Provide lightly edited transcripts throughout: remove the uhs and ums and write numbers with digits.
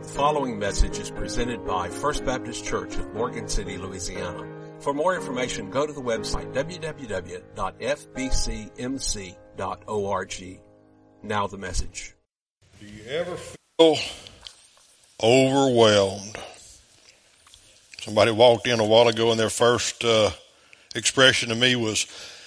following message is presented by First Baptist Church of Morgan City, Louisiana. For more information, go to the website www.fbcmc.org. Now the message. Do you ever feel overwhelmed? Somebody walked in a while ago and their first expression to me was,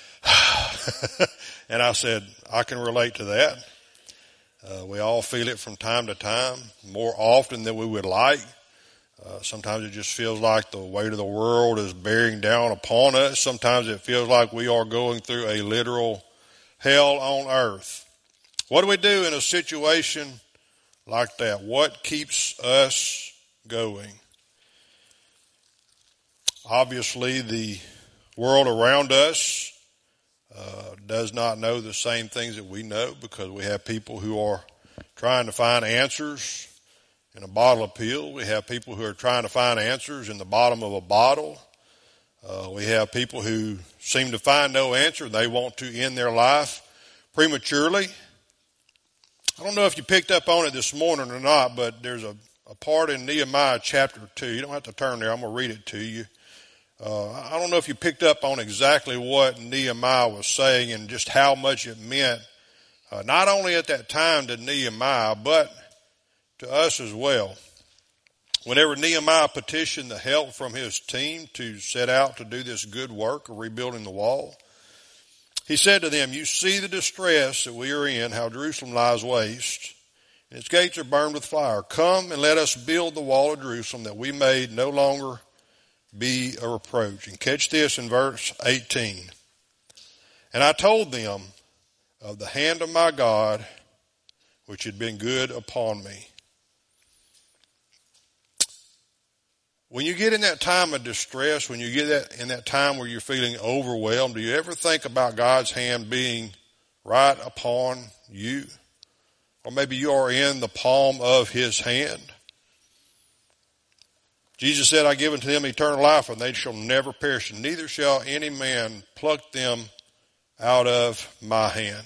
and I said, I can relate to that. We all feel it from time to time, more often than we would like. Sometimes it just feels like the weight of the world is bearing down upon us. Sometimes it feels like we are going through a literal hell on earth. What do we do in a situation like that? What keeps us going? Obviously, the world around us does not know the same things that we know, because we have people who are trying to find answers in a bottle of pills. We have people who are trying to find answers in the bottom of a bottle. We have people who seem to find no answer. They want to end their life prematurely. I don't know if you picked up on it this morning or not, but there's a part in Nehemiah chapter 2. You don't have to turn there. I'm going to read it to you. I don't know if you picked up on exactly what Nehemiah was saying and just how much it meant, not only at that time to Nehemiah, but to us as well. Whenever Nehemiah petitioned the help from his team to set out to do this good work of rebuilding the wall, he said to them, "You see the distress that we are in, how Jerusalem lies waste, and its gates are burned with fire. Come and let us build the wall of Jerusalem, that we may no longer be a reproach." And catch this in verse 18. "And I told them of the hand of my God, which had been good upon me." When you get in that time of distress, when you get in that time where you're feeling overwhelmed, do you ever think about God's hand being right upon you? Or maybe you are in the palm of his hand. Jesus said, "I give unto them eternal life, and they shall never perish, and neither shall any man pluck them out of my hand."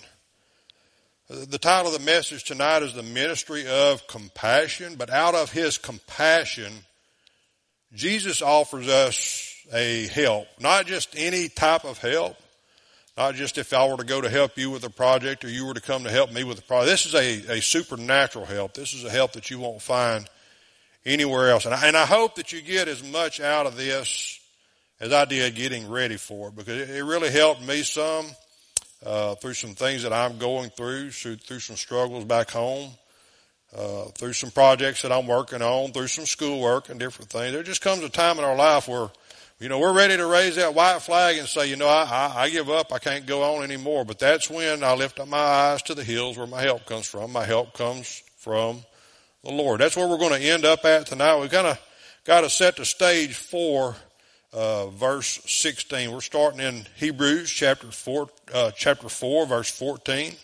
The title of the message tonight is The Ministry of Compassion. But out of his compassion, Jesus offers us a help. Not just any type of help. Not just if I were to go to help you with a project, or you were to come to help me with a project. This is a supernatural help. This is a help that you won't find anywhere else. And I hope that you get as much out of this as I did getting ready for it, because it really helped me some through some things that I'm going through some struggles back home, through some projects that I'm working on, through some schoolwork and different things. There just comes a time in our life where, we're ready to raise that white flag and say, I give up. I can't go on anymore. But that's when I lift up my eyes to the hills where my help comes from. My help comes from the Lord. That's where we're going to end up at tonight. We've kind of got to set the stage for verse 16. We're starting in Hebrews chapter 4, verse 14.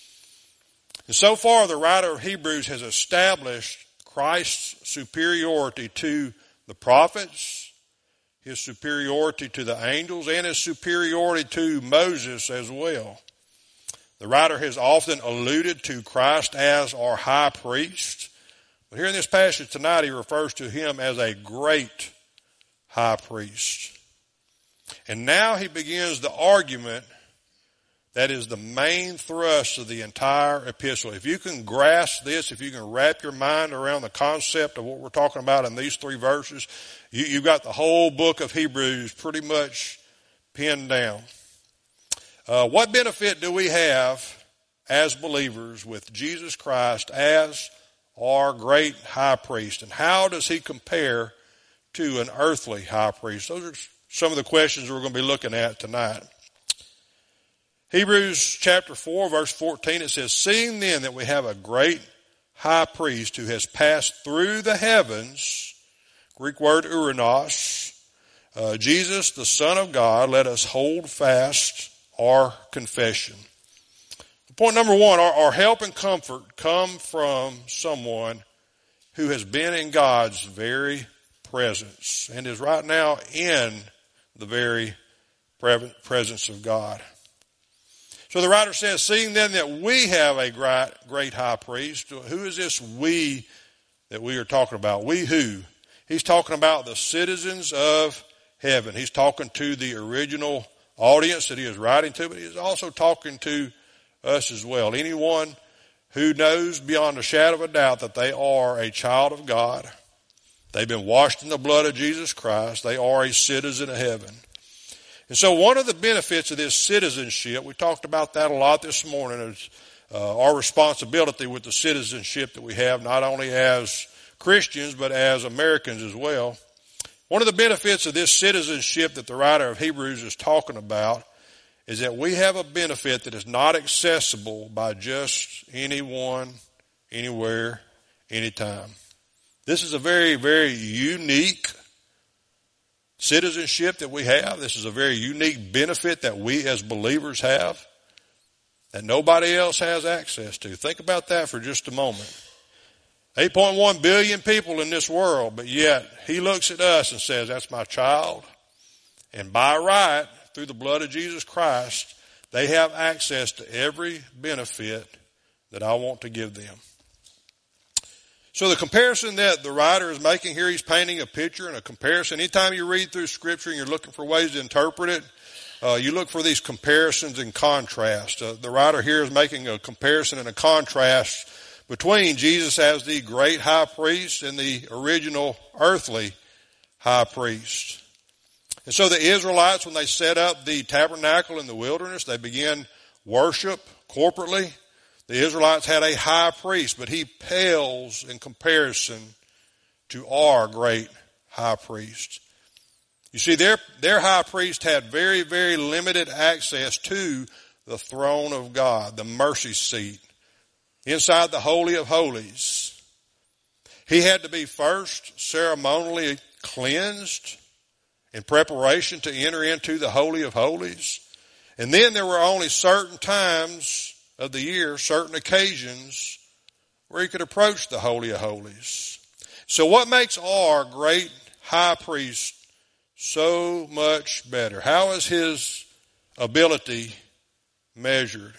And so far, the writer of Hebrews has established Christ's superiority to the prophets, his superiority to the angels, and his superiority to Moses as well. The writer has often alluded to Christ as our high priest. But here in this passage tonight, he refers to him as a great high priest. And now he begins the argument that is the main thrust of the entire epistle. If you can grasp this, if you can wrap your mind around the concept of what we're talking about in these three verses, you've got the whole book of Hebrews pretty much pinned down. What benefit do we have as believers with Jesus Christ as our great high priest? And how does he compare to an earthly high priest? Those are some of the questions we're going to be looking at tonight. Hebrews chapter 4, verse 14, it says, "Seeing then that we have a great high priest who has passed through the heavens," Greek word uranos, "Jesus, the Son of God, let us hold fast our confession." Point number one, our help and comfort come from someone who has been in God's very presence and is right now in the very presence of God. So the writer says, "Seeing then that we have a great high priest," who is this we that we are talking about. We who? He's talking about the citizens of heaven. He's talking to the original audience that he is writing to, but he's also talking to us as well. Anyone who knows beyond a shadow of a doubt that they are a child of God. They've been washed in the blood of Jesus Christ. They are a citizen of heaven. And so one of the benefits of this citizenship, we talked about that a lot this morning, is our responsibility with the citizenship that we have, not only as Christians, but as Americans as well. One of the benefits of this citizenship that the writer of Hebrews is talking about is that we have a benefit that is not accessible by just anyone, anywhere, anytime. This is a very, very unique citizenship that we have. This is a very unique benefit that we as believers have that nobody else has access to. Think about that for just a moment. 8.1 billion people in this world, but yet he looks at us and says, that's my child. And by right, through the blood of Jesus Christ, they have access to every benefit that I want to give them. So the comparison that the writer is making here, he's painting a picture and a comparison. Anytime you read through Scripture and you're looking for ways to interpret it, you look for these comparisons and contrast. The writer here is making a comparison and a contrast between Jesus as the great high priest and the original earthly high priest. And so the Israelites, when they set up the tabernacle in the wilderness, they began worship corporately. The Israelites had a high priest, but he pales in comparison to our great high priest. You see, their high priest had very, very limited access to the throne of God, the mercy seat, inside the Holy of Holies. He had to be first ceremonially cleansed in preparation to enter into the Holy of Holies. And then there were only certain times of the year, certain occasions, where he could approach the Holy of Holies. So what makes our great high priest so much better? How is his ability measured?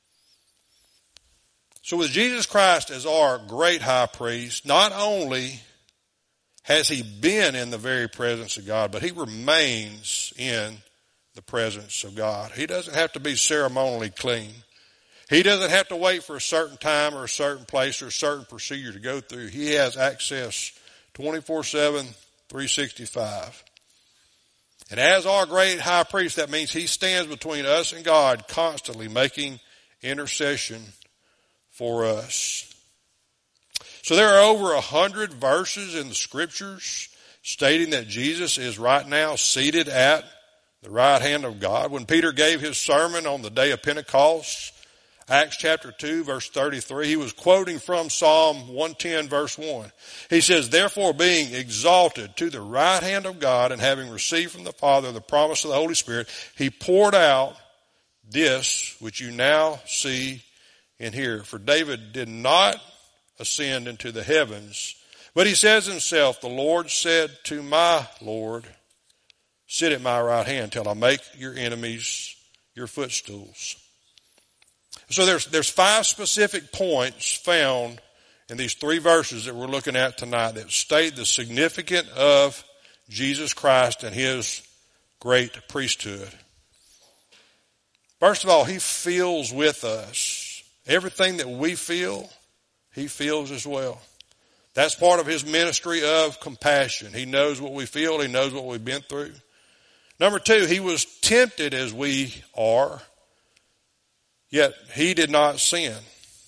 So with Jesus Christ as our great high priest, not only has he been in the very presence of God, but he remains in the presence of God. He doesn't have to be ceremonially clean. He doesn't have to wait for a certain time or a certain place or a certain procedure to go through. He has access 24/7, 365. And as our great high priest, that means he stands between us and God, constantly making intercession for us. So there are over 100 verses in the Scriptures stating that Jesus is right now seated at the right hand of God. When Peter gave his sermon on the day of Pentecost, Acts chapter 2 verse 33, he was quoting from Psalm 110 verse 1. He says, therefore being exalted to the right hand of God and having received from the Father the promise of the Holy Spirit, he poured out this which you now see and hear. For David did not ascend into the heavens, but he says himself, the Lord said to my Lord, sit at my right hand till I make your enemies your footstools. So there's 5 specific points found in these 3 verses that we're looking at tonight that state the significance of Jesus Christ and his great priesthood. First of all, he feels with us. Everything that we feel, he feels as well. That's part of his ministry of compassion. He knows what we feel. He knows what we've been through. Number 2, he was tempted as we are, yet he did not sin.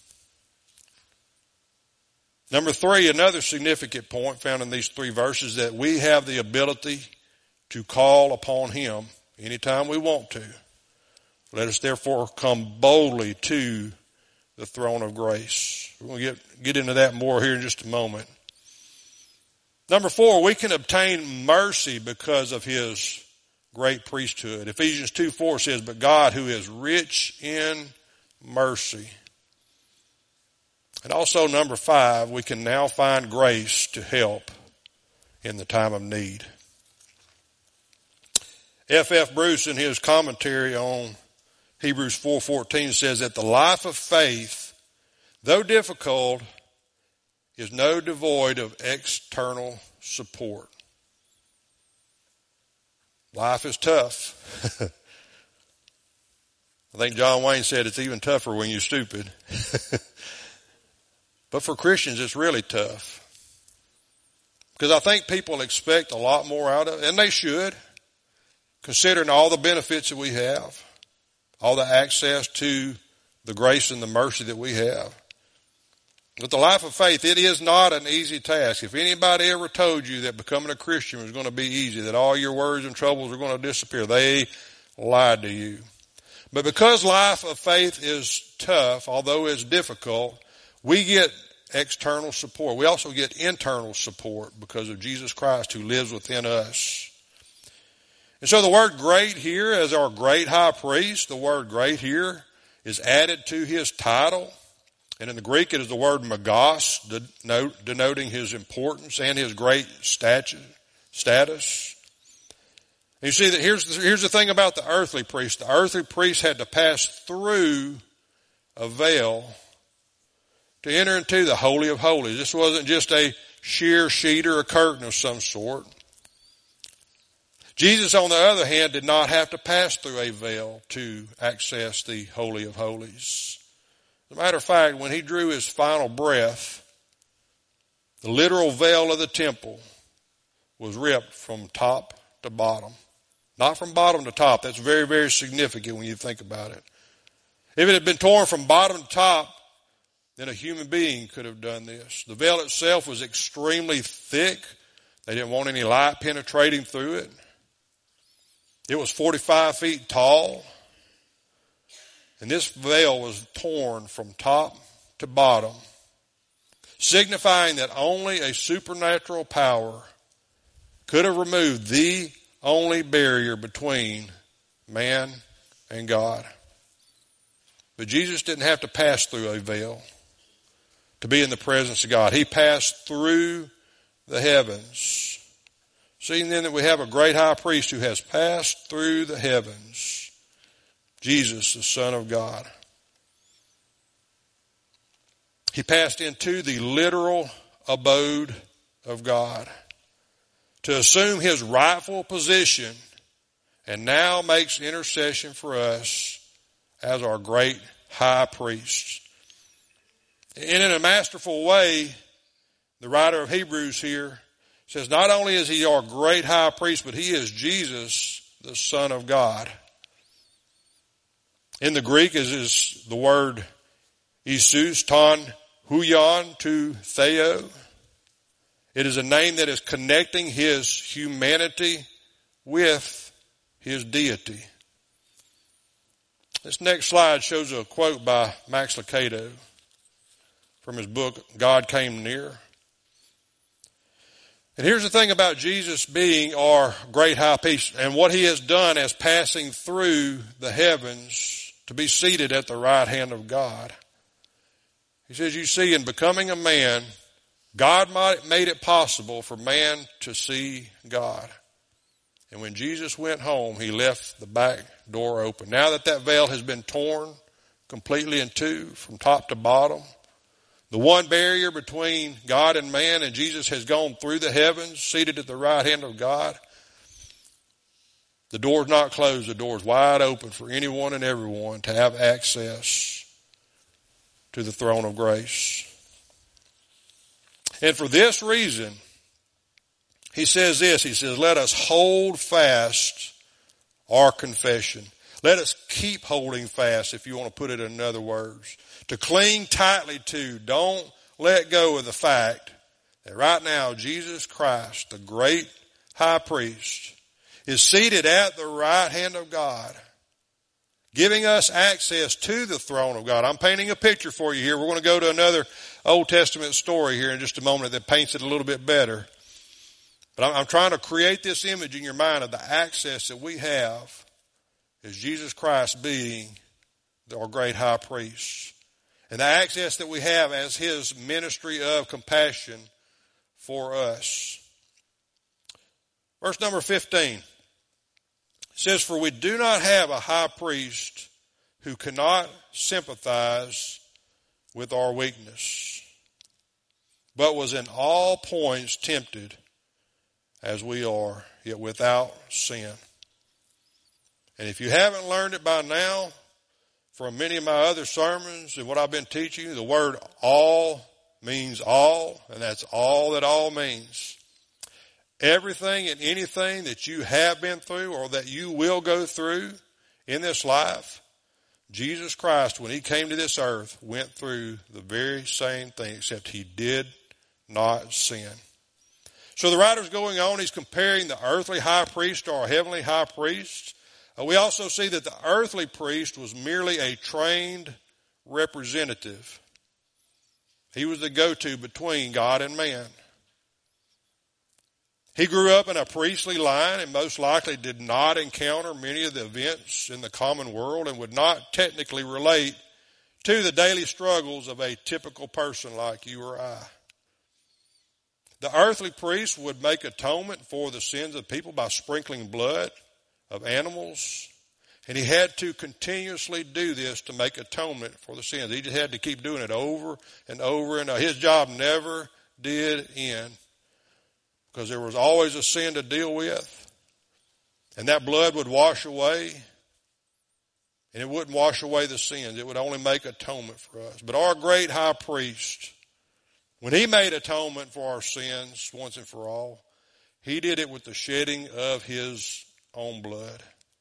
Number 3, another significant point found in these 3 verses, that we have the ability to call upon him anytime we want to. Let us therefore come boldly to the throne of grace. We're going to get into that more here in just a moment. Number 4, we can obtain mercy because of his great priesthood. Ephesians 2:4 says, but God who is rich in mercy. And also number 5, we can now find grace to help in the time of need. F.F. Bruce, in his commentary on Hebrews 4:14, says that the life of faith, though difficult, is no devoid of external support. Life is tough. I think John Wayne said it's even tougher when you're stupid. But for Christians, it's really tough. Because I think people expect a lot more out of it, and they should, considering all the benefits that we have, all the access to the grace and the mercy that we have. But the life of faith, it is not an easy task. If anybody ever told you that becoming a Christian was going to be easy, that all your worries and troubles are going to disappear, they lied to you. But because life of faith is tough, although it's difficult, we get external support. We also get internal support because of Jesus Christ who lives within us. And so the word great here, as our great high priest, the word great here is added to his title. And in the Greek it is the word magos, denoting his importance and his great status. And you see that here's the thing about the earthly priest. The earthly priest had to pass through a veil to enter into the Holy of Holies. This wasn't just a sheer sheet or a curtain of some sort. Jesus, on the other hand, did not have to pass through a veil to access the Holy of Holies. As a matter of fact, when he drew his final breath, the literal veil of the temple was ripped from top to bottom. Not from bottom to top. That's very, very significant when you think about it. If it had been torn from bottom to top, then a human being could have done this. The veil itself was extremely thick. They didn't want any light penetrating through it. It was 45 feet tall. And this veil was torn from top to bottom, signifying that only a supernatural power could have removed the only barrier between man and God. But Jesus didn't have to pass through a veil to be in the presence of God. He passed through the heavens. Seeing then that we have a great high priest who has passed through the heavens, Jesus, the Son of God. He passed into the literal abode of God to assume his rightful position, and now makes intercession for us as our great high priest. And in a masterful way, the writer of Hebrews here says not only is he our great high priest, but he is Jesus, the Son of God. In the Greek is the word Isus, ton huion to theo. It is a name that is connecting his humanity with his deity. This next slide shows a quote by Max Lucado from his book, God Came Near. And here's the thing about Jesus being our great high priest and what he has done as passing through the heavens to be seated at the right hand of God. He says, you see, in becoming a man, God made it possible for man to see God. And when Jesus went home, he left the back door open. Now that that veil has been torn completely in two from top to bottom, the one barrier between God and man, and Jesus has gone through the heavens, seated at the right hand of God. The door's not closed. The door's wide open for anyone and everyone to have access to the throne of grace. And for this reason, he says this, he says, let us hold fast our confession. Let us keep holding fast, if you want to put it in other words. To cling tightly to, don't let go of the fact that right now Jesus Christ, the great high priest, is seated at the right hand of God, giving us access to the throne of God. I'm painting a picture for you here. We're going to go to another Old Testament story here in just a moment that paints it a little bit better. But I'm trying to create this image in your mind of the access that we have as Jesus Christ being our great high priest. And the access that we have as his ministry of compassion for us. Verse number 15 says, for we do not have a high priest who cannot sympathize with our weakness, but was in all points tempted as we are, yet without sin. And if you haven't learned it by now, from many of my other sermons and what I've been teaching you, the word all means all, and that's all that all means. Everything and anything that you have been through or that you will go through in this life, Jesus Christ, when he came to this earth, went through the very same thing, except he did not sin. So the writer's going on, he's comparing the earthly high priest to our heavenly high priest. We also see that the earthly priest was merely a trained representative. He was the go-to between God and man. He grew up in a priestly line and most likely did not encounter many of the events in the common world and would not technically relate to the daily struggles of a typical person like you or I. The earthly priest would make atonement for the sins of people by sprinkling blood of animals, and he had to continuously do this to make atonement for the sins. He just had to keep doing it over and over, and his job never did end because there was always a sin to deal with, and that blood would wash away, and it wouldn't wash away the sins. It would only make atonement for us. But our great high priest, when he made atonement for our sins once and for all, he did it with the shedding of his own blood.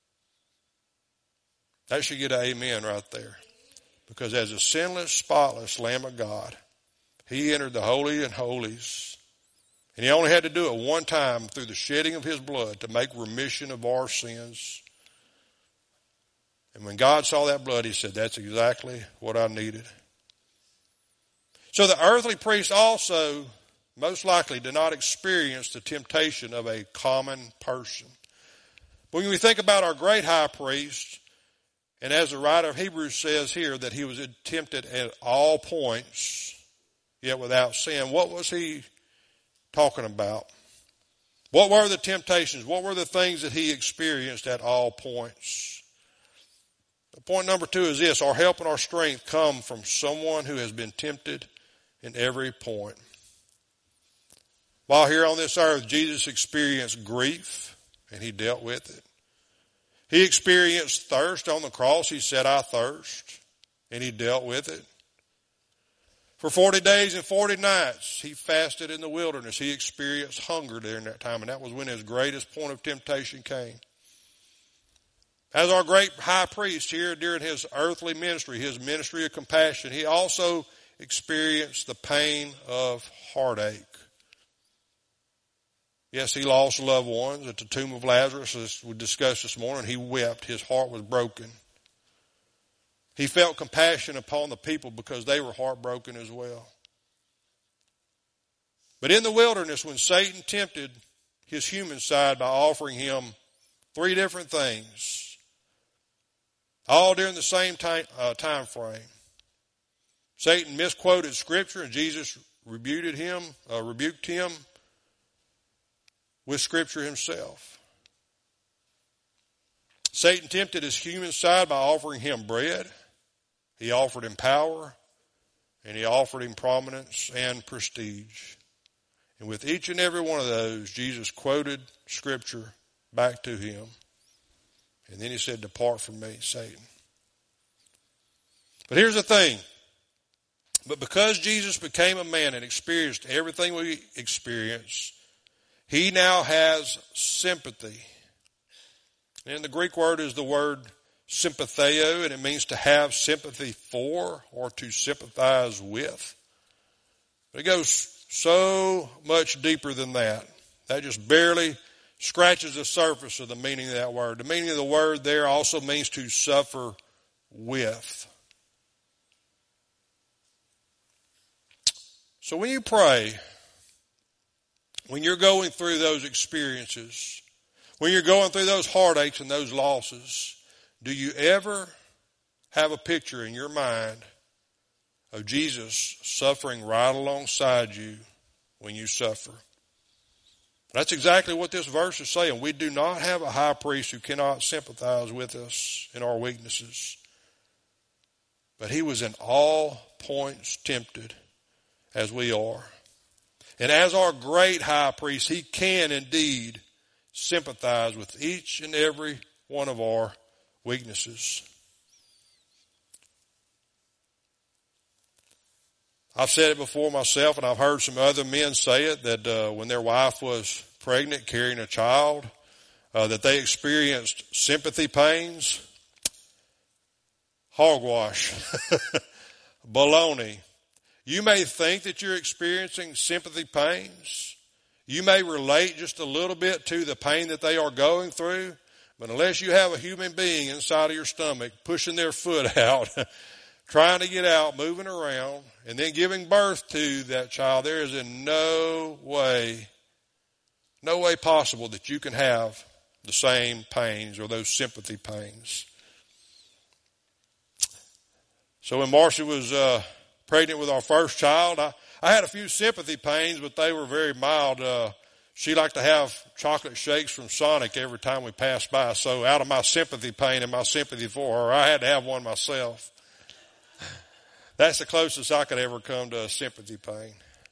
That should get an amen right there. Because as a sinless, spotless Lamb of God, he entered the Holy of Holies. And he only had to do it one time through the shedding of his blood to make remission of our sins. And when God saw that blood, he said, that's exactly what I needed. So the earthly priest also most likely did not experience the temptation of a common person. When we think about our great high priest, and as the writer of Hebrews says here that he was tempted at all points, yet without sin, what was he talking about? What were the temptations? What were the things that he experienced at all points? Point number 2 is this: our help and our strength come from someone who has been tempted in every point. While here on this earth, Jesus experienced grief, and he dealt with it. He experienced thirst on the cross. He said, I thirst, and he dealt with it. For 40 days and 40 nights, he fasted in the wilderness. He experienced hunger during that time, and that was when his greatest point of temptation came. As our great high priest here during his earthly ministry, his ministry of compassion, he also experienced the pain of heartache. Yes, he lost loved ones at the tomb of Lazarus, as we discussed this morning. He wept. His heart was broken. He felt compassion upon the people because they were heartbroken as well. But in the wilderness, when Satan tempted his human side by offering him 3 different things, all during the same time frame, Satan misquoted Scripture, and Jesus rebuked him with Scripture himself. Satan tempted his human side by offering him bread. He offered him power, and he offered him prominence and prestige. And with each and every one of those, Jesus quoted Scripture back to him. And then he said, depart from me, Satan. But here's the thing. But because Jesus became a man and experienced everything we experience, he now has sympathy. And the Greek word is the word sympatheo, and it means to have sympathy for or to sympathize with. But it goes so much deeper than that. That just barely scratches the surface of the meaning of that word. The meaning of the word there also means to suffer with. So when you pray, when you're going through those experiences, when you're going through those heartaches and those losses, do you ever have a picture in your mind of Jesus suffering right alongside you when you suffer? That's exactly what this verse is saying. We do not have a high priest who cannot sympathize with us in our weaknesses. But he was in all points tempted as we are, And as our great high priest, he can indeed sympathize with each and every one of our weaknesses. I've said it before myself, and I've heard some other men say it, that when their wife was pregnant, carrying a child, that they experienced sympathy pains. Hogwash. Baloney. You may think that you're experiencing sympathy pains. You may relate just a little bit to the pain that they are going through, but unless you have a human being inside of your stomach pushing their foot out, trying to get out, moving around, and then giving birth to that child, there is in no way possible that you can have the same pains or those sympathy pains. So when Marcia was pregnant with our first child, I had a few sympathy pains, but they were very mild. She liked to have chocolate shakes from Sonic every time we passed by. So out of my sympathy pain and my sympathy for her, I had to have one myself. That's the closest I could ever come to a sympathy pain.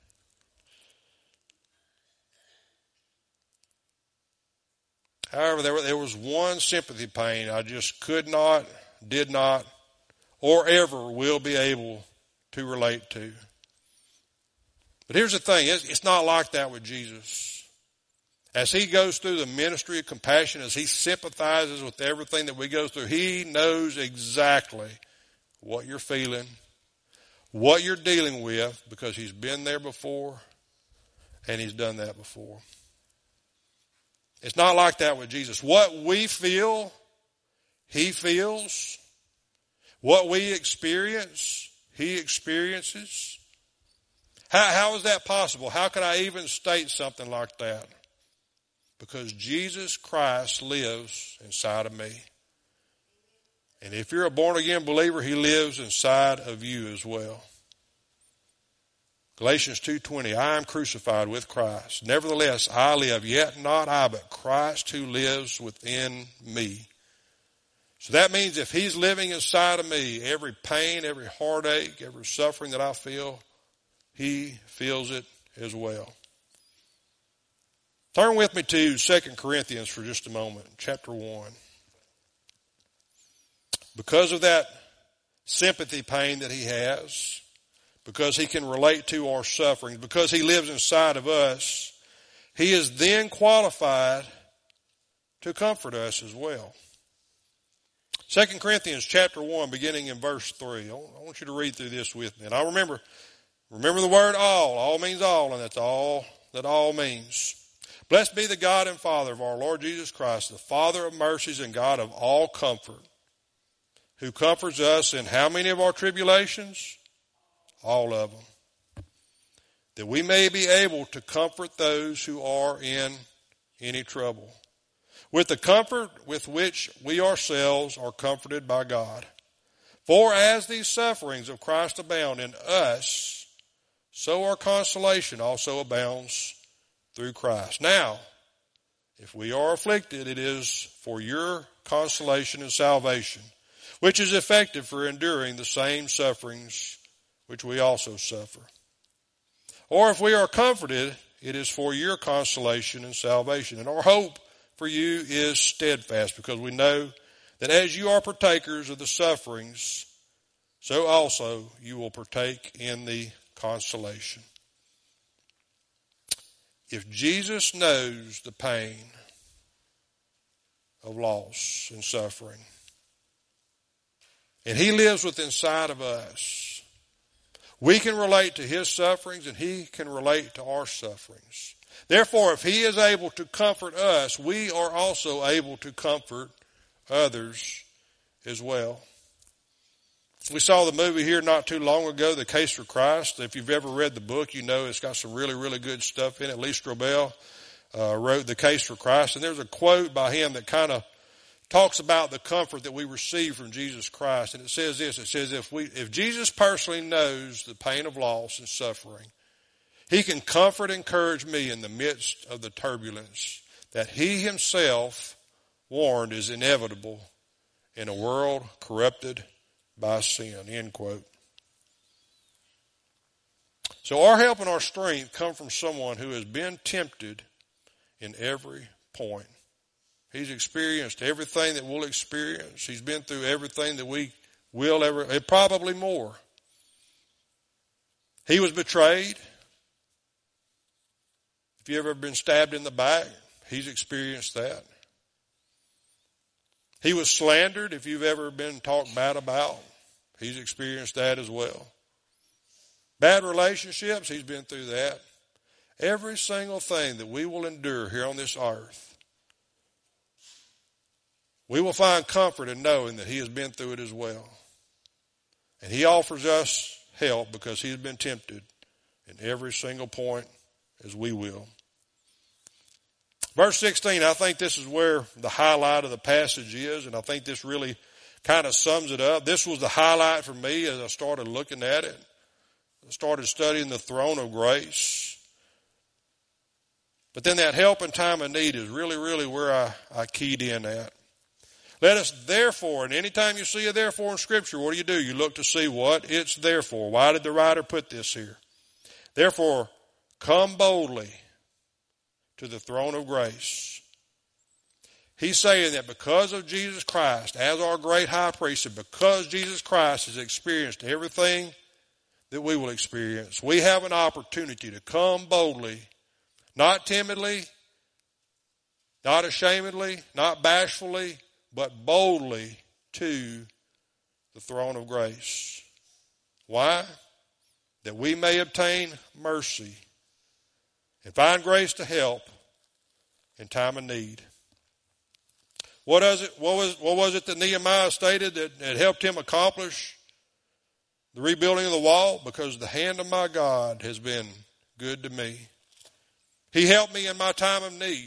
However, there was one sympathy pain I just could not, did not, or ever will be able to relate to. But here's the thing, it's not like that with Jesus. As he goes through the ministry of compassion, as he sympathizes with everything that we go through, he knows exactly what you're feeling, what you're dealing with, because he's been there before and he's done that before. It's not like that with Jesus. What we feel, he feels. What we experience, he experiences. How is that possible? How can I even state something like that? Because Jesus Christ lives inside of me. And if you're a born-again believer, he lives inside of you as well. Galatians 2:20, I am crucified with Christ. Nevertheless, I live, yet not I, but Christ who lives within me. So that means if he's living inside of me, every pain, every heartache, every suffering that I feel, he feels it as well. Turn with me to 2 Corinthians for just a moment, chapter 1. Because of that sympathy pain that he has, because he can relate to our sufferings, because he lives inside of us, he is then qualified to comfort us as well. 2 Corinthians chapter 1, beginning in verse 3. I want you to read through this with me. And I remember the word all. All means all, and that's all that all means. Blessed be the God and Father of our Lord Jesus Christ, the Father of mercies and God of all comfort, who comforts us in how many of our tribulations? All of them. That we may be able to comfort those who are in any trouble, with the comfort with which we ourselves are comforted by God. For as these sufferings of Christ abound in us, so our consolation also abounds through Christ. Now, if we are afflicted, it is for your consolation and salvation, which is effective for enduring the same sufferings which we also suffer. Or if we are comforted, it is for your consolation and salvation. And our hope for you is steadfast, because we know that as you are partakers of the sufferings, so also you will partake in the consolation. If Jesus knows the pain of loss and suffering, and he lives within inside of us, we can relate to his sufferings and he can relate to our sufferings. Therefore, if he is able to comfort us, we are also able to comfort others as well. We saw the movie here not too long ago, The Case for Christ. If you've ever read the book, you know it's got some really, really good stuff in it. Lee Strobel wrote The Case for Christ, and there's a quote by him that kind of talks about the comfort that we receive from Jesus Christ. And it says this, it says if Jesus personally knows the pain of loss and suffering, he can comfort and encourage me in the midst of the turbulence that he himself warned is inevitable in a world corrupted by sin. End quote. So our help and our strength come from someone who has been tempted in every point. He's experienced everything that we'll experience. He's been through everything that we will ever, and probably more. He was betrayed. If you've ever been stabbed in the back, he's experienced that. He was slandered. If you've ever been talked bad about, he's experienced that as well. Bad relationships, he's been through that. Every single thing that we will endure here on this earth, we will find comfort in knowing that he has been through it as well. And he offers us help because he's been tempted in every single point as we will. Verse 16, I think this is where the highlight of the passage is, and I think this really kind of sums it up. This was the highlight for me as I started looking at it. I started studying the throne of grace. But then that help in time of need is really, really where I keyed in at. Let us therefore, and anytime you see a therefore in Scripture, what do? You look to see what it's there for. Why did the writer put this here? Therefore, come boldly to the throne of grace. He's saying that because of Jesus Christ, as our great high priest, and because Jesus Christ has experienced everything that we will experience, we have an opportunity to come boldly, not timidly, not ashamedly, not bashfully, but boldly to the throne of grace. Why? That we may obtain mercy and find grace to help in time of need. What was it that Nehemiah stated that helped him accomplish the rebuilding of the wall? Because the hand of my God has been good to me. He helped me in my time of need.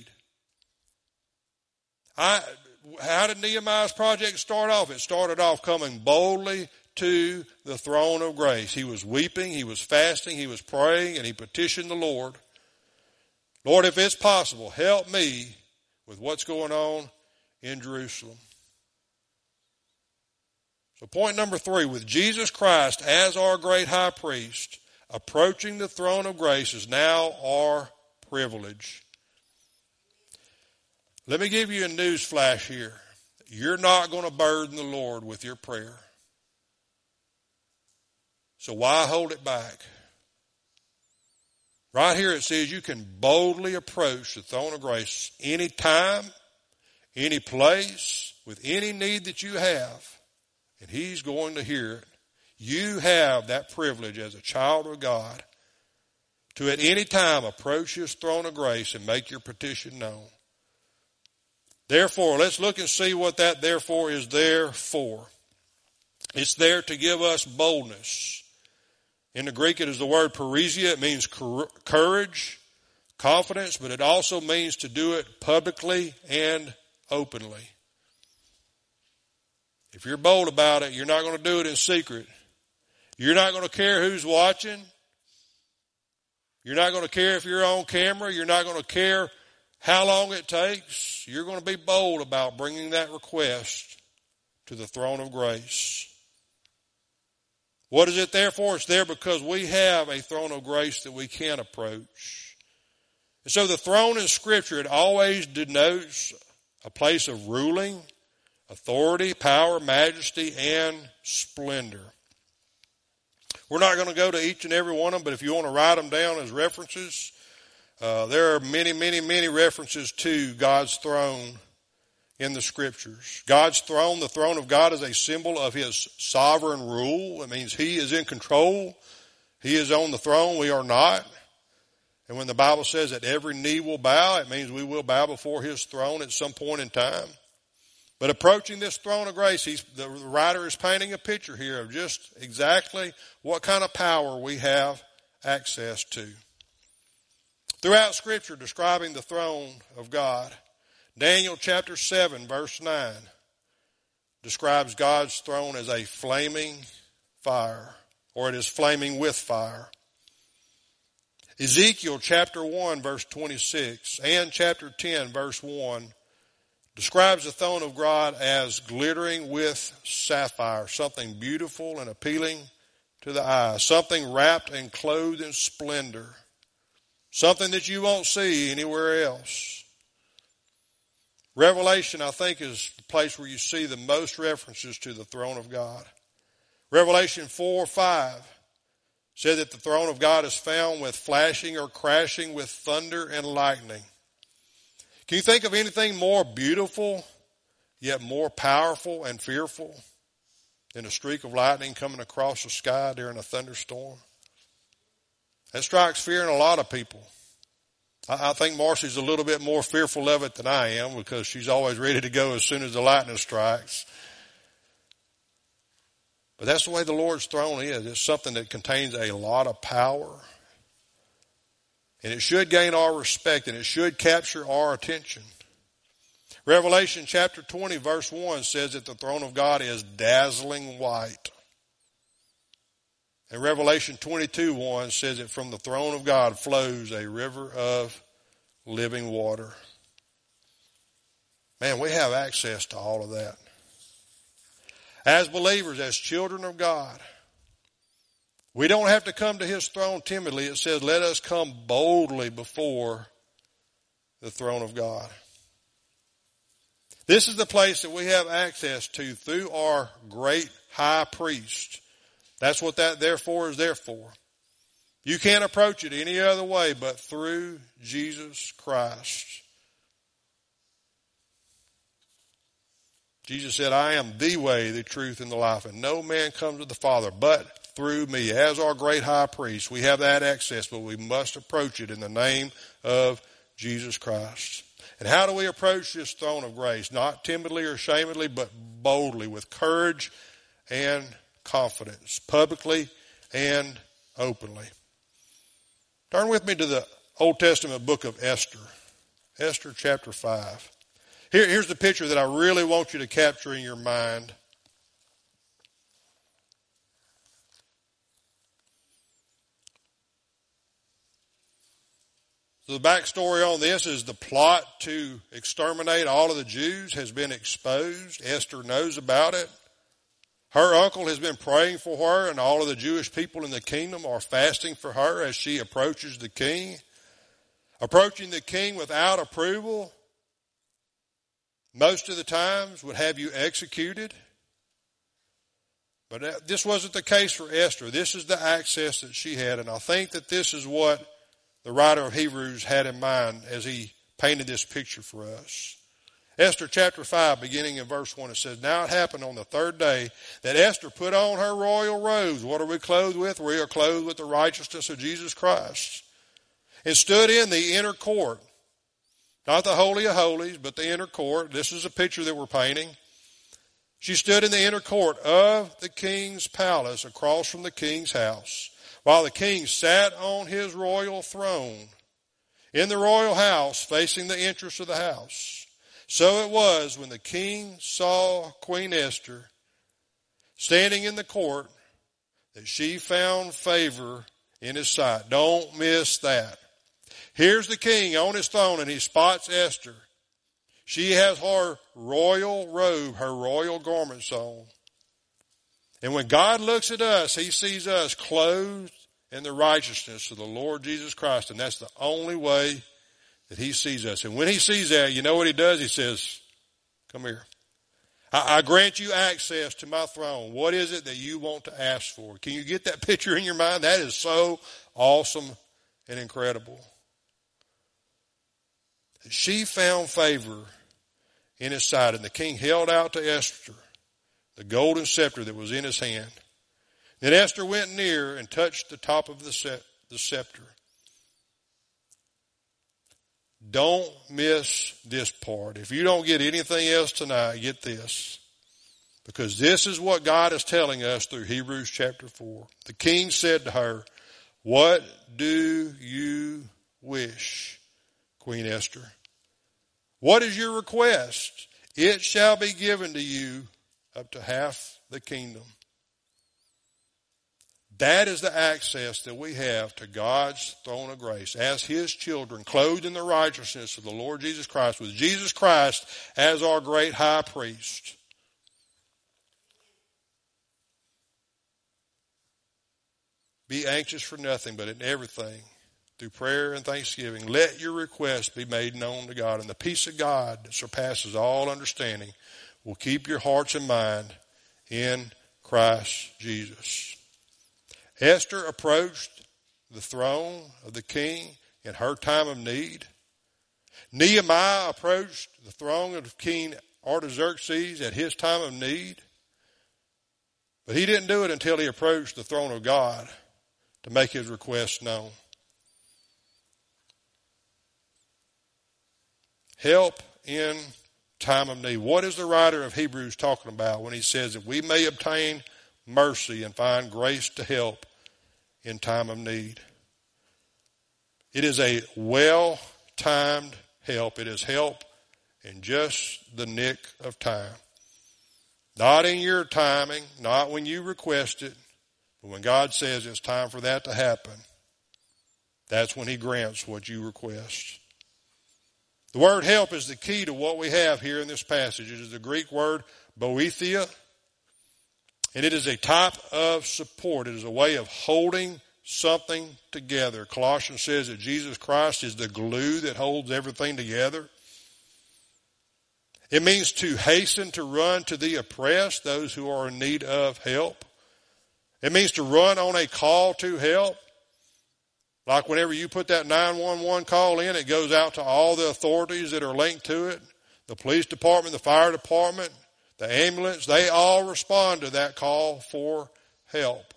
How did Nehemiah's project start off? It started off coming boldly to the throne of grace. He was weeping, he was fasting, he was praying, and he petitioned the Lord. Lord, if it's possible, help me with what's going on in Jerusalem. So point number 3, with Jesus Christ as our great high priest, approaching the throne of grace is now our privilege. Let me give you a news flash here. You're not going to burden the Lord with your prayer. So why hold it back? Right here it says you can boldly approach the throne of grace anytime, any place, with any need that you have, and he's going to hear it. You have that privilege as a child of God to at any time approach his throne of grace and make your petition known. Therefore, let's look and see what that therefore is there for. It's there to give us boldness. In the Greek, it is the word parrhesia. It means courage, confidence, but it also means to do it publicly and openly. If you're bold about it, you're not going to do it in secret. You're not going to care who's watching. You're not going to care if you're on camera. You're not going to care how long it takes. You're going to be bold about bringing that request to the throne of grace. What is it there for? It's there because we have a throne of grace that we can approach. And so the throne in Scripture, it always denotes a place of ruling, authority, power, majesty, and splendor. We're not going to go to each and every one of them, but if you want to write them down as references, there are many, many, many references to God's throne in the Scriptures. God's throne, the throne of God, is a symbol of his sovereign rule. It means he is in control. He is on the throne. We are not. And when the Bible says that every knee will bow, it means we will bow before his throne at some point in time. But approaching this throne of grace, the writer is painting a picture here of just exactly what kind of power we have access to. Throughout Scripture describing the throne of God, Daniel chapter 7 verse 9 describes God's throne as a flaming fire, or it is flaming with fire. Ezekiel chapter 1 verse 26 and chapter 10 verse 1 describes the throne of God as glittering with sapphire, something beautiful and appealing to the eye, something wrapped and clothed in splendor, something that you won't see anywhere else. Revelation, I think, is the place where you see the most references to the throne of God. Revelation 4:5 said that the throne of God is found with flashing or crashing with thunder and lightning. Can you think of anything more beautiful, yet more powerful and fearful than a streak of lightning coming across the sky during a thunderstorm? That strikes fear in a lot of people. I think Marcy's a little bit more fearful of it than I am because she's always ready to go as soon as the lightning strikes. But that's the way the Lord's throne is. It's something that contains a lot of power. And it should gain our respect, and it should capture our attention. Revelation chapter 20 verse 1 says that the throne of God is dazzling white. And Revelation 22:1 says that from the throne of God flows a river of living water. Man, we have access to all of that. As believers, as children of God, we don't have to come to his throne timidly. It says, let us come boldly before the throne of God. This is the place that we have access to through our great high priest. That's what that therefore is there for. You can't approach it any other way but through Jesus Christ. Jesus said, I am the way, the truth, and the life, and no man comes to the Father but through me. As our great high priest, we have that access, but we must approach it in the name of Jesus Christ. And how do we approach this throne of grace? Not timidly or shamedly, but boldly, with courage and confidence, publicly and openly. Turn with me to the Old Testament book of Esther. Esther chapter 5. Here's the picture that I really want you to capture in your mind. So the backstory on this is the plot to exterminate all of the Jews has been exposed. Esther knows about it. Her uncle has been praying for her, and all of the Jewish people in the kingdom are fasting for her as she approaches the king. Approaching the king without approval, most of the times would have you executed. But this wasn't the case for Esther. This is the access that she had, and I think that this is what the writer of Hebrews had in mind as he painted this picture for us. Esther chapter 5, beginning in verse 1, it says, Now it happened on the third day that Esther put on her royal robes. What are we clothed with? We are clothed with the righteousness of Jesus Christ. And stood in the inner court. Not the Holy of Holies, but the inner court. This is a picture that we're painting. She stood in the inner court of the king's palace across from the king's house, while the king sat on his royal throne in the royal house facing the entrance of the house. So it was when the king saw Queen Esther standing in the court that she found favor in his sight. Don't miss that. Here's the king on his throne, and he spots Esther. She has her royal robe, her royal garments on. And when God looks at us, he sees us clothed in the righteousness of the Lord Jesus Christ. And that's the only way that he sees us. And when he sees that, you know what he does? He says, come here. I grant you access to my throne. What is it that you want to ask for? Can you get that picture in your mind? That is so awesome and incredible. She found favor in his sight, and the king held out to Esther the golden scepter that was in his hand. Then Esther went near and touched the top of the scepter. Don't miss this part. If you don't get anything else tonight, get this. Because this is what God is telling us through Hebrews chapter 4. The king said to her, What do you wish, Queen Esther? What is your request? It shall be given to you up to half the kingdom. That is the access that we have to God's throne of grace as his children, clothed in the righteousness of the Lord Jesus Christ, with Jesus Christ as our great high priest. Be anxious for nothing, but in everything, through prayer and thanksgiving, let your requests be made known to God. And the peace of God that surpasses all understanding will keep your hearts and mind in Christ Jesus. Esther approached the throne of the king in her time of need. Nehemiah approached the throne of King Artaxerxes at his time of need. But he didn't do it until he approached the throne of God to make his requests known. Help in time of need. What is the writer of Hebrews talking about when he says that we may obtain mercy and find grace to help in time of need? It is a well-timed help. It is help in just the nick of time. Not in your timing, not when you request it, but when God says it's time for that to happen, that's when he grants what you request. The word help is the key to what we have here in this passage. It is the Greek word boethia, and it is a type of support. It is a way of holding something together. Colossians says that Jesus Christ is the glue that holds everything together. It means to hasten to run to the oppressed, those who are in need of help. It means to run on a call to help. Like whenever you put that 911 call in, it goes out to all the authorities that are linked to it. The police department, the fire department, the ambulance, they all respond to that call for help.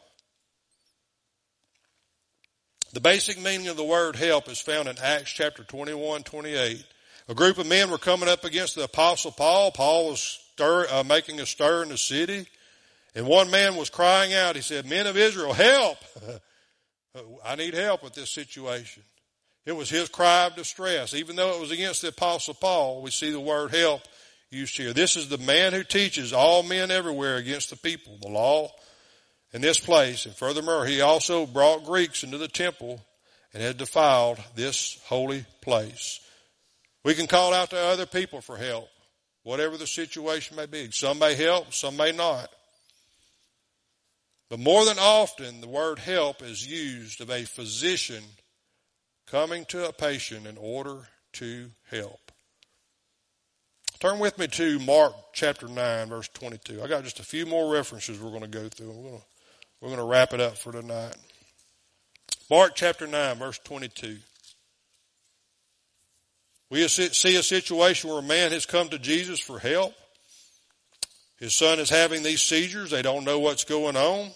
The basic meaning of the word help is found in Acts chapter 21-28. A group of men were coming up against the Apostle Paul. Paul was making a stir in the city. And one man was crying out. He said, "Men of Israel, help! I need help with this situation." It was his cry of distress. Even though it was against the Apostle Paul, we see the word help used here. This is the man who teaches all men everywhere against the people, the law in this place. And furthermore, he also brought Greeks into the temple and had defiled this holy place. We can call out to other people for help, whatever the situation may be. Some may help, some may not. But more than often, the word help is used of a physician coming to a patient in order to help. Turn with me to Mark chapter 9, verse 22. I got just a few more references we're going to go through. We're going to wrap it up for tonight. Mark chapter 9, verse 22. We see a situation where a man has come to Jesus for help. His son is having these seizures. They don't know what's going on.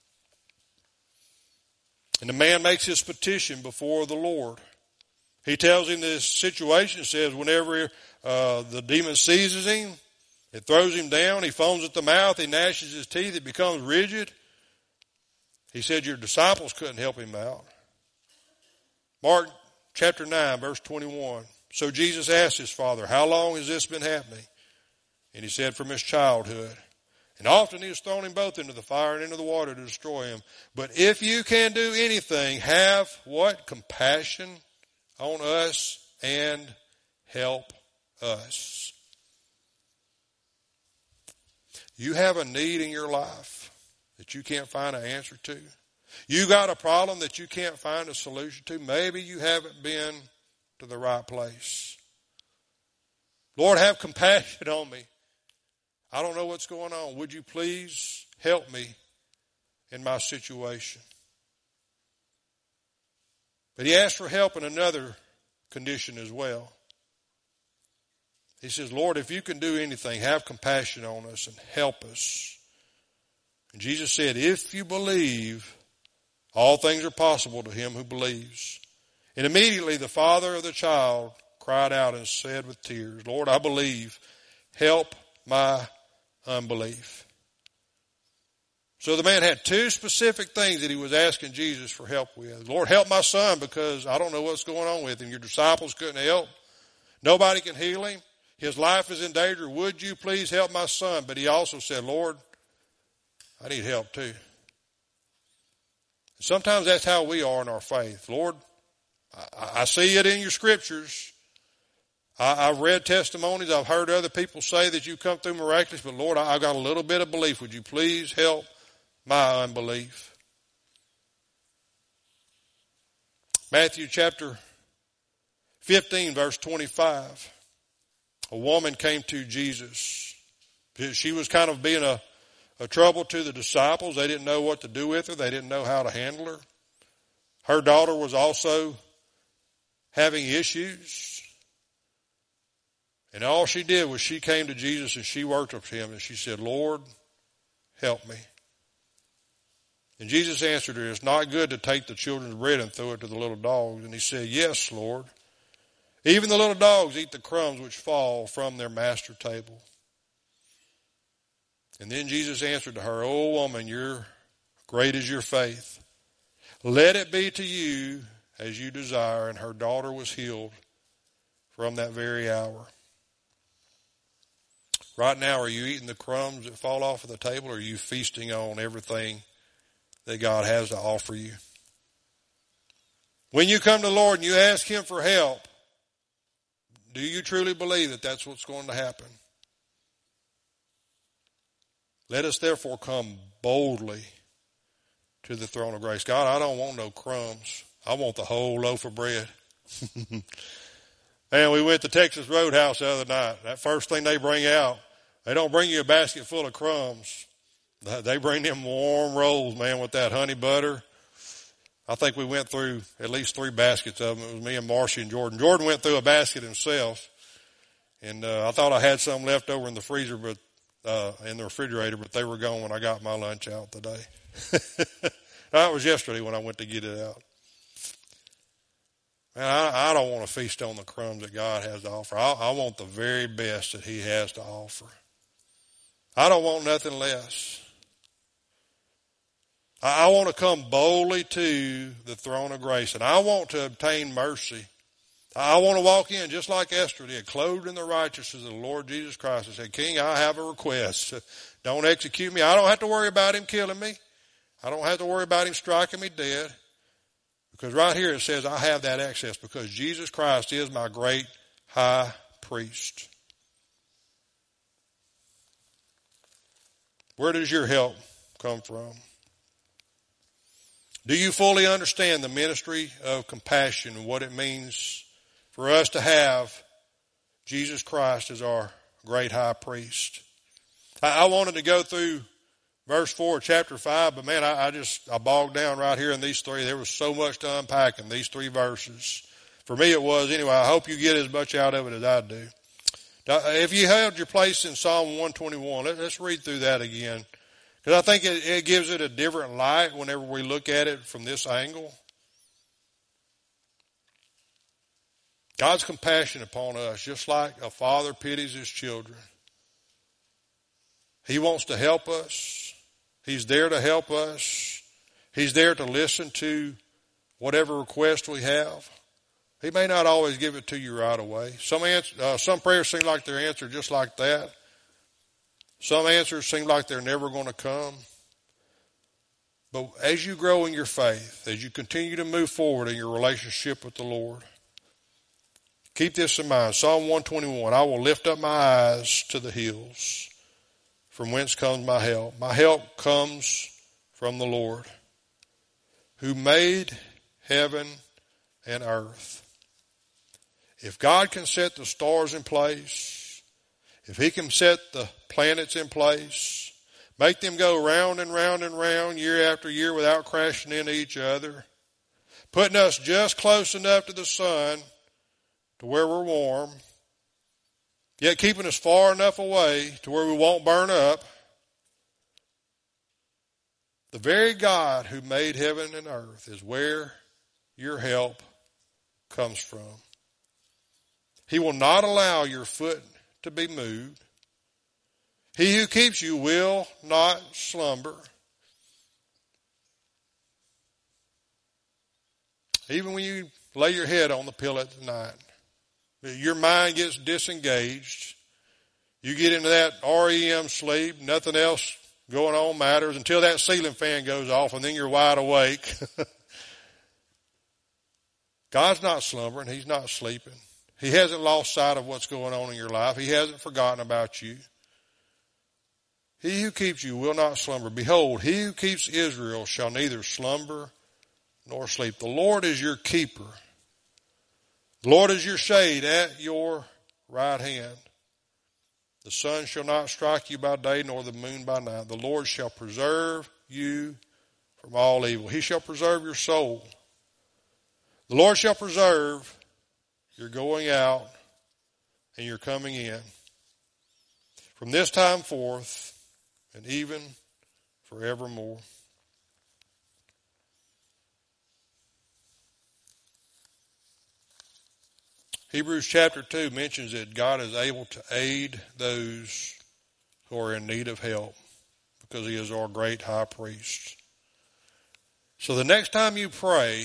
And the man makes his petition before the Lord. He tells him this situation. Says whenever the demon seizes him, it throws him down. He foams at the mouth. He gnashes his teeth. It becomes rigid. He said your disciples couldn't help him out. Mark chapter 9, verse 21. So Jesus asked his father, "How long has this been happening?" And he said, "From his childhood. And often he has thrown him both into the fire and into the water to destroy him. But if you can do anything, have" what? "Compassion on us and help us." You have a need in your life that you can't find an answer to. You got a problem that you can't find a solution to. Maybe you haven't been to the right place. Lord, have compassion on me. I don't know what's going on. Would you please help me in my situation? But he asked for help in another condition as well. He says, "Lord, if you can do anything, have compassion on us and help us." And Jesus said, "If you believe, all things are possible to him who believes." And immediately the father of the child cried out and said with tears, "Lord, I believe. Help my unbelief." So the man had two specific things that he was asking Jesus for help with. "Lord, help my son because I don't know what's going on with him. Your disciples couldn't help. Nobody can heal him. His life is in danger. Would you please help my son?" But he also said, "Lord, I need help too." Sometimes that's how we are in our faith. Lord, I see it in your scriptures. I've read testimonies. I've heard other people say that you come through miraculous, but Lord, I've got a little bit of belief. Would you please help my unbelief? Matthew chapter 15, verse 25. A woman came to Jesus. She was kind of being a trouble to the disciples. They didn't know what to do with her. They didn't know how to handle her. Her daughter was also having issues. And all she did was she came to Jesus and she worshiped him and she said, Lord, help me. And Jesus answered her, it's not good to take the children's bread and throw it to the little dogs. And he said, yes, Lord. Even the little dogs eat the crumbs which fall from their master's table. And then Jesus answered to her, O woman, great is your faith. Let it be to you as you desire. And her daughter was healed from that very hour. Right now, are you eating the crumbs that fall off of the table, or are you feasting on everything that God has to offer you? When you come to the Lord and you ask him for help, do you truly believe that that's what's going to happen? Let us therefore come boldly to the throne of grace. God, I don't want no crumbs. I want the whole loaf of bread. Man, we went to Texas Roadhouse the other night. That first thing they bring out, they don't bring you a basket full of crumbs. They bring them warm rolls, man, with that honey butter. I think we went through at least 3 baskets of them. It was me and Marcy and Jordan. Jordan went through a basket himself. And I thought I had some left over in the freezer, but in the refrigerator, but they were gone when I got my lunch out today. That was yesterday when I went to get it out. Man, I don't want to feast on the crumbs that God has to offer. I want the very best that he has to offer. I don't want nothing less. I want to come boldly to the throne of grace, and I want to obtain mercy. I want to walk in just like Esther did, clothed in the righteousness of the Lord Jesus Christ, and say, King, I have a request. Don't execute me. I don't have to worry about him killing me. I don't have to worry about him striking me dead. Because right here it says I have that access because Jesus Christ is my great high priest. Where does your help come from? Do you fully understand the ministry of compassion and what it means for us to have Jesus Christ as our great high priest? I wanted to go through verse 4 of chapter 5, but man, I bogged down right here in these 3. There was so much to unpack in these 3 verses. For me it was. Anyway, I hope you get as much out of it as I do. Now, if you held your place in Psalm 121, let's read through that again. Because I think it gives it a different light whenever we look at it from this angle. God's compassion upon us, just like a father pities his children. He wants to help us. He's there to help us. He's there to listen to whatever request we have. He may not always give it to you right away. Some prayers seem like they're answered just like that. Some answers seem like they're never going to come. But as you grow in your faith, as you continue to move forward in your relationship with the Lord, keep this in mind. Psalm 121, I will lift up my eyes to the hills. From whence comes my help? My help comes from the Lord, who made heaven and earth. If God can set the stars in place, if he can set the planets in place, make them go round and round and round year after year without crashing into each other, putting us just close enough to the sun to where we're warm, yet keeping us far enough away to where we won't burn up. The very God who made heaven and earth is where your help comes from. He will not allow your foot to be moved. He who keeps you will not slumber. Even when you lay your head on the pillow at night, your mind gets disengaged. You get into that REM sleep. Nothing else going on matters until that ceiling fan goes off, and then you're wide awake. God's not slumbering. He's not sleeping. He hasn't lost sight of what's going on in your life. He hasn't forgotten about you. He who keeps you will not slumber. Behold, he who keeps Israel shall neither slumber nor sleep. The Lord is your keeper. The Lord is your shade at your right hand. The sun shall not strike you by day, nor the moon by night. The Lord shall preserve you from all evil. He shall preserve your soul. The Lord shall preserve your going out and your coming in, from this time forth and even forevermore. Hebrews chapter 2 mentions that God is able to aid those who are in need of help because he is our great high priest. So the next time you pray,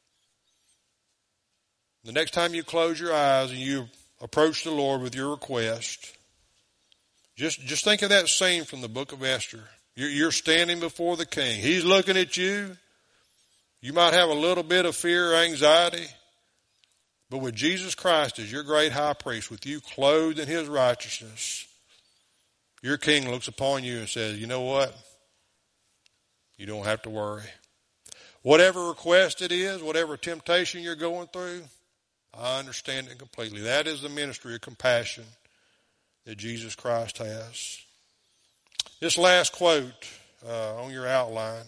the next time you close your eyes and you approach the Lord with your request, just think of that scene from the book of Esther. You're standing before the king. He's looking at you. You might have a little bit of fear or anxiety, but with Jesus Christ as your great high priest, with you clothed in his righteousness, your king looks upon you and says, you know what? You don't have to worry. Whatever request it is, whatever temptation you're going through, I understand it completely. That is the ministry of compassion that Jesus Christ has. This last quote on your outline.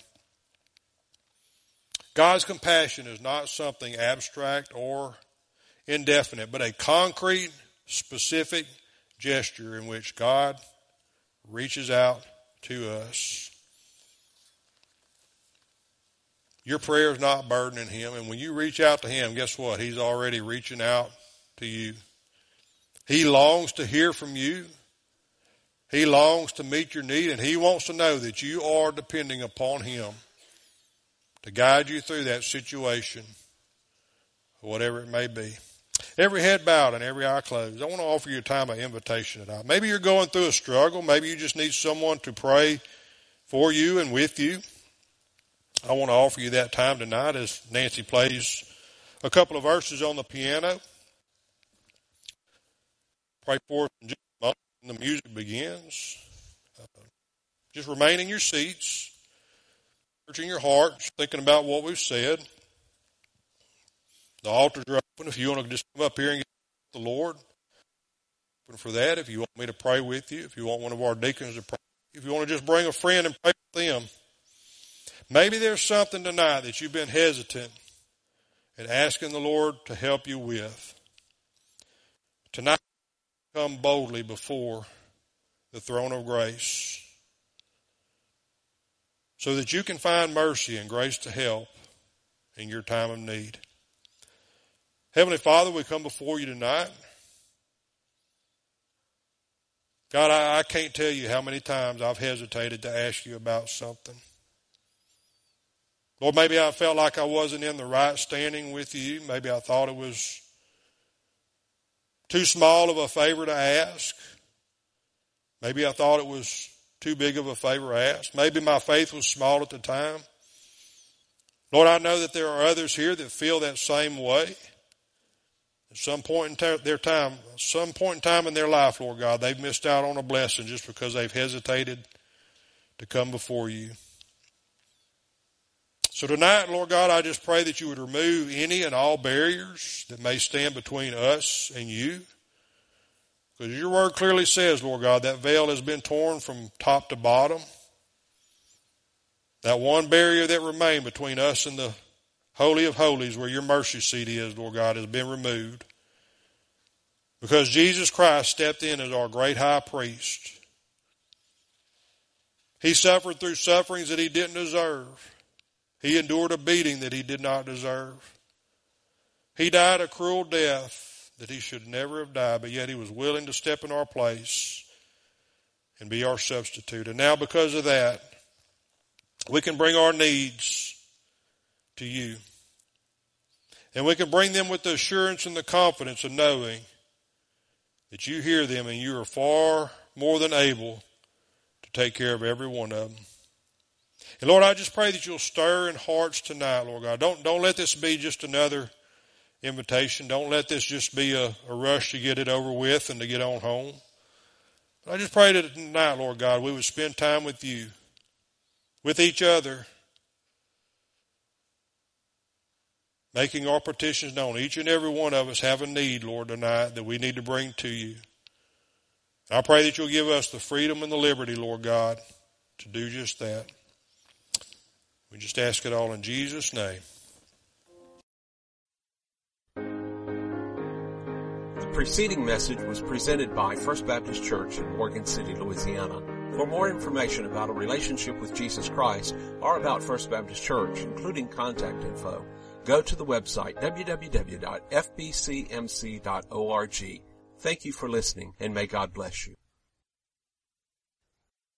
God's compassion is not something abstract or indefinite, but a concrete, specific gesture in which God reaches out to us. Your prayer is not burdening him, and when you reach out to him, guess what? He's already reaching out to you. He longs to hear from you. He longs to meet your need, and he wants to know that you are depending upon him to guide you through that situation, whatever it may be. Every head bowed and every eye closed. I want to offer you a time of invitation tonight. Maybe you're going through a struggle. Maybe you just need someone to pray for you and with you. I want to offer you that time tonight as Nancy plays a couple of verses on the piano. Pray for us in just a moment when the music begins. Just remain in your seats, searching your hearts, thinking about what we've said. The altars are open if you want to just come up here and get the Lord. Open for that. If you want me to pray with you, if you want one of our deacons to pray, if you want to just bring a friend and pray with them. Maybe there's something tonight that you've been hesitant in asking the Lord to help you with. Tonight, come boldly before the throne of grace so that you can find mercy and grace to help in your time of need. Heavenly Father, we come before you tonight. God, I can't tell you how many times I've hesitated to ask you about something. Lord, maybe I felt like I wasn't in the right standing with you. Maybe I thought it was too small of a favor to ask. Maybe I thought it was too big of a favor to ask. Maybe my faith was small at the time. Lord, I know that there are others here that feel that same way. At some point in time in their life, Lord God, they've missed out on a blessing just because they've hesitated to come before you. So tonight, Lord God, I just pray that you would remove any and all barriers that may stand between us and you. Because your word clearly says, Lord God, that veil has been torn from top to bottom. That one barrier that remained between us and the Holy of Holies, where your mercy seat is, Lord God, has been removed. Because Jesus Christ stepped in as our great high priest. He suffered through sufferings that he didn't deserve. He endured a beating that he did not deserve. He died a cruel death that he should never have died, but yet he was willing to step in our place and be our substitute. And now because of that, we can bring our needs to you. And we can bring them with the assurance and the confidence of knowing that you hear them and you are far more than able to take care of every one of them. And Lord, I just pray that you'll stir in hearts tonight, Lord God. Don't let this be just another invitation. Don't let this just be a rush to get it over with and to get on home. But I just pray that tonight, Lord God, we would spend time with you, with each other, making our petitions known. Each and every one of us have a need, Lord, tonight that we need to bring to you. I pray that you'll give us the freedom and the liberty, Lord God, to do just that. We just ask it all in Jesus' name. The preceding message was presented by First Baptist Church in Morgan City, Louisiana. For more information about a relationship with Jesus Christ or about First Baptist Church, including contact info, go to the website www.fbcmc.org. Thank you for listening, and may God bless you.